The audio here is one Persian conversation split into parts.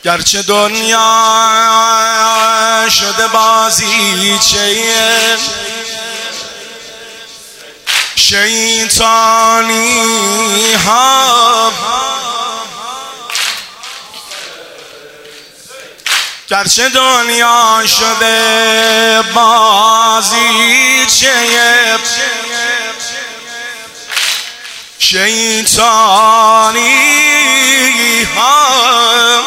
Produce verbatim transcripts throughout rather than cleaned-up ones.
گرچه دنیا شده بازیچه شیطانی ها، گرچه دنیا شده بازیچه شیطانی ها،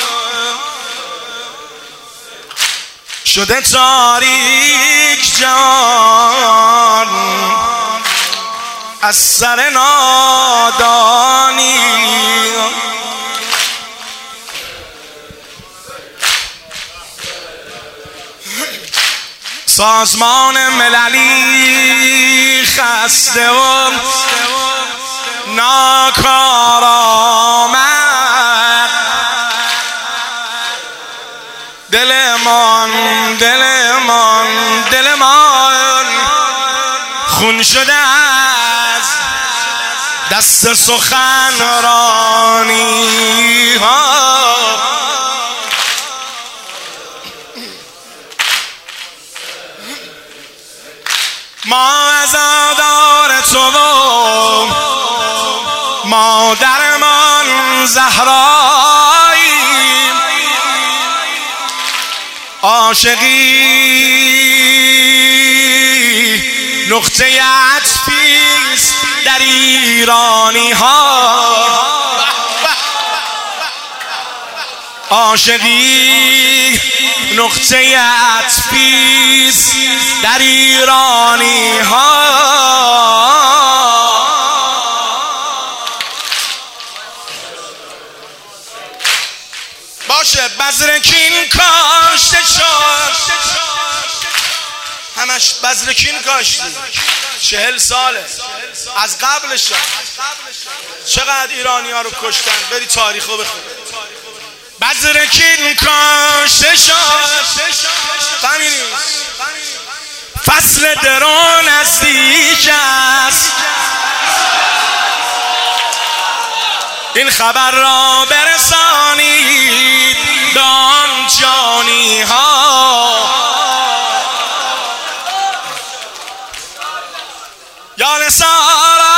شده تاریک جان از سر نادانی. سازمان مللی خسته و ناکار آمد، دلمان دلمان دلمان خون شده از دست سخنرانی ها. ما عزادار تو و مادرمان زهراییم، عاشقی نقطه عطفیست در ایرانی ها، عاشقی نقطه عطفیست در ایرانی ها. باشه بذر کین کاشته شد، همش بذر کین کاشتی، چهل ساله از قبلش. چقدر ایرانی ها رو کشتن، بری تاریخو بخون. بذر کین کاشته شد، فهمیدی؟ فصل درو نزدیک است، این خبر را برسانید به آن جانی ها. یا نصارا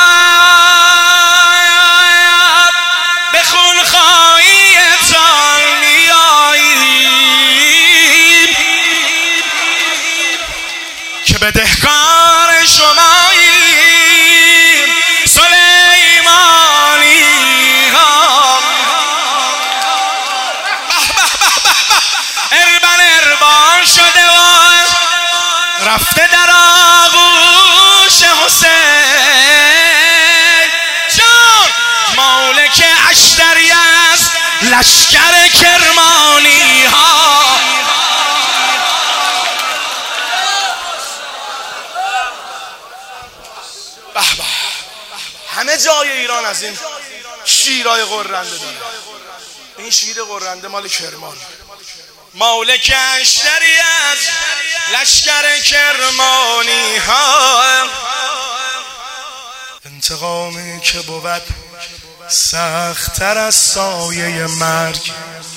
به خونخواهی‌تان میاییم که بدهکار شماییم سلیمانی ها. اربن اربان شده و رفته در آغوش حسین جان، مالک اشتری است لشکر کرمانی ها. همه جای ایران از این شیرای غرنده داره. این شیر غرنده مال کرمان، مالک اشتری از لشکر کرمانی ها. انتقامی که بود سخت‌تر از سایه مرگ.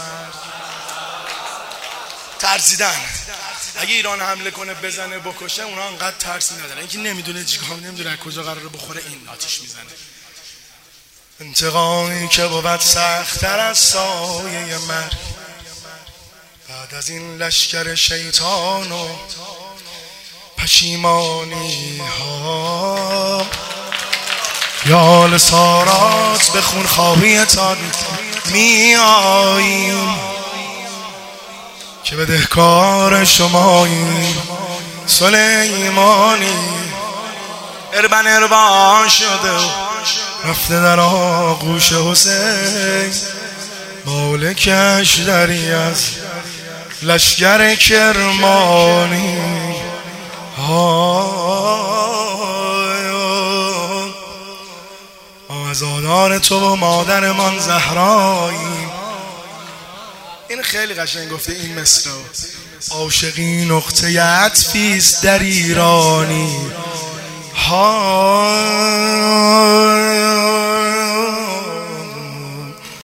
ترسیدن اگه ایران حمله کنه بزنه بکشه، اونا انقدر ترسی ندارن، اینکه نمیدونه چیکار، نمیدونه کجا قراره بخوره، این آتش میزنه. انتقامی که بود سخت‌تر از سایه مرگ، بعد از این لشکر شیطان و پشیمانی ها. یا لسارات به خونخواهی‌تان می آییم که بدهکار شماییم سلیمانی. اربن اربان شده و رفته در آغوش حسین، مالک اشتری از لشکر کرمانی ها. عزادار تو و مادرمان زهراییم. این خیلی قشنگ گفته این مصرع. عاشقی نقطه عطفیست در ایرانی ها.